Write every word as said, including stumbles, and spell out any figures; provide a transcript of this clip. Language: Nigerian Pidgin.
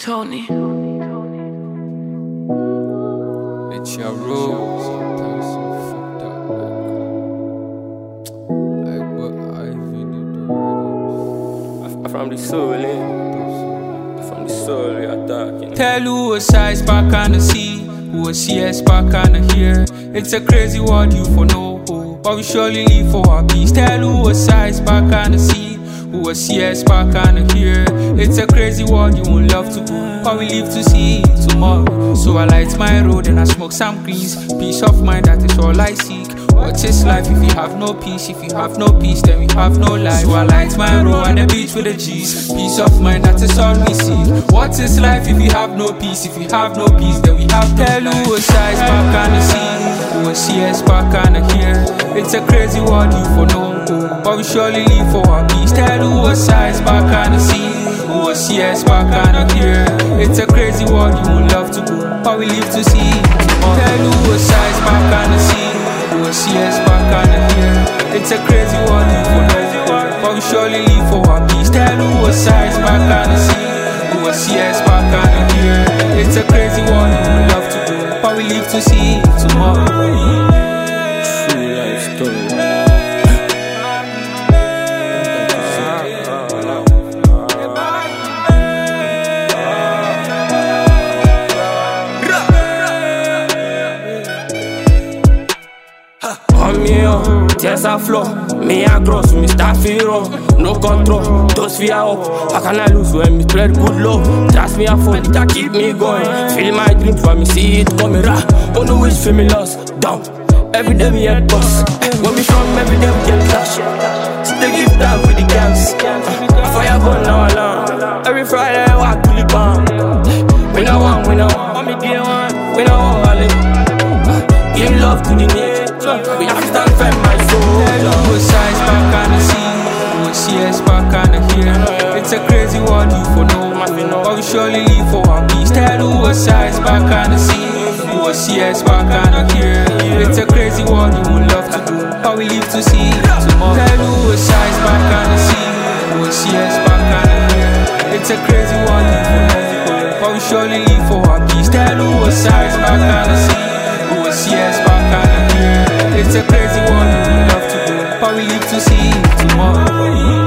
Tony. It's your rules. Sometimes so fucked up. Like, what I really do. I'm from the soul, eh? From the soul, we attack, you know. Tell who a size back on the sea, who a C S back on the here. It's a crazy world you for know who, but we surely live for our peace. Tell who a size back on the sea, who a C S back on the here. It's a crazy world you won't love to go, but we live to see tomorrow. So I light my road and I smoke some greens. Peace of mind, that is all I seek. What is life if you have no peace? If you have no peace, then we have no life. So I light my road on the beach with the G's. Peace of mind, that is all we see. What is life if you have no peace? If you have no peace, then we have no life. Tell who a size back on the sea, who a C S back on the here. It's a crazy world you for know, but we surely live for our peace. Tell who a size back on the sea, who a C S back on the here. It's a crazy world you would love to go, but we live to see. Tell who a size back on the sea, who a C S back on the here. It's a crazy world you for know, but we surely live for our peace. Tell who a size back on the sea, who a C S back on the here. It's a crazy world you would love to go, but we live to see tomorrow. True life story. On me, oh, tears are flow. Me a gross, me start feel no control, those fear up. How can I lose when me spread good love? Trust me, I fall, it a keep me going. Feel my dreams when me see it coming. Rah, on the wish for me lost, down. Every day me head boss. When we strong, every day we get clash. Still give time for the gangs. I fire gun now alone. Every Friday I walk to the bomb. We no want, we no want. Me day one, we no want all it. Give love to the nature. We have to stand firm, my soul. Who a size back on the sea, who a C S back on the here. It's a crazy world you for know, but we surely live for our peace. Tell who a size back on the sea, who a C S back on the here. It's a crazy world you would love to go, but we live to see tomorrow. Tell who a size back on the sea, who a C S back on the here. It's a crazy world you for know, but we surely live for our peace. Tell who a size back on the sea, who a C S back on the here. It's a crazy world you would love to go, but we live to see tomorrow.